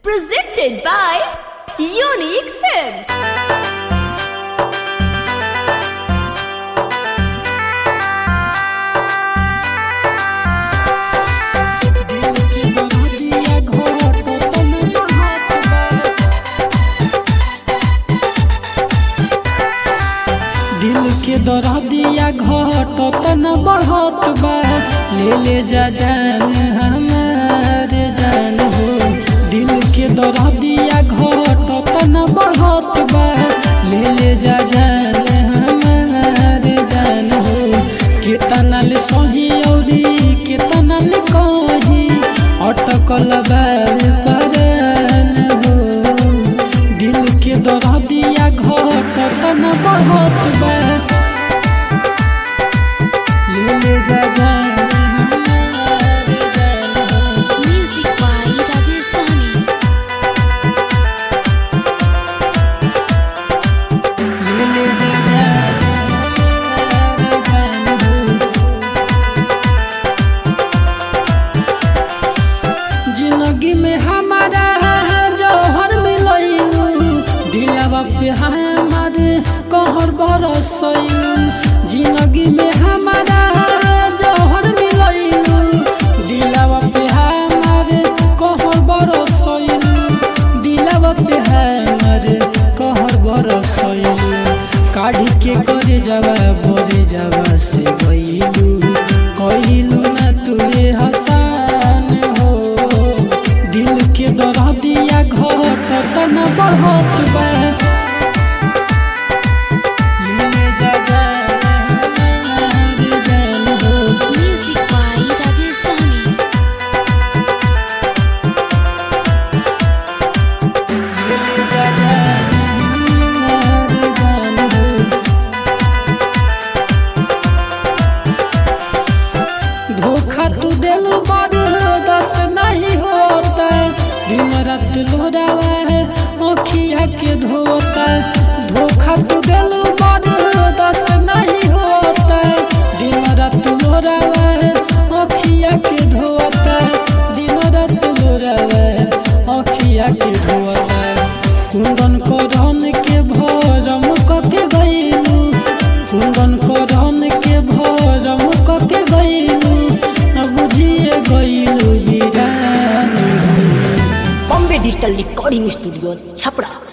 Presented by Unique Films. दिल के दरदिया घट तना बढ़त बा ले जा जान हमारे जान हो। दिल के दरदिया घट तना बढ़त बा ले जा जान हमारे जान हो। केतना ले सही औरी केतना ले कही अटकल बार परन हो। दिल के दरदिया घट तना बढ़त बा ले जा जान हमारे जान हो। Music by Rajesh Sahni. ले जा जान हमारे जान हो। जिंदगी में हमारा जौहर मिलैलू दिलवा पे हमारे कहर बरसैलू। जिंदगी में हमारा जौहर मिलैलू दिलवा पे हमारे कहर बरसैलू। दिलवा पे हमारे कहर बरसैलू। काढ़ी के करे जावा बोरे जावा से गईलू कइलू ना तुरे हसान हो। दिल के दरदिया घट तना बढ़त बा ले जा जान हमारे जान हो। Music by Rajesh Sahni. ले जा जान हमारे जान हो। धोखा तू दिलू बर्दास नहीं होता। दिन रात लोरावा है आँखिया के धोता। धोखा तू दिलू बर्दास नहीं होता। दिन रात लोरावा है आँखिया के धोता। दिन रात लोरावा है आँखिया के धोता। कुंदन को रन के भरम कके गईलू कुंदन को रन के भरम कके गईलू बुझिए गईलू वीरान। Bombay Digital Recording Studio, Chapra.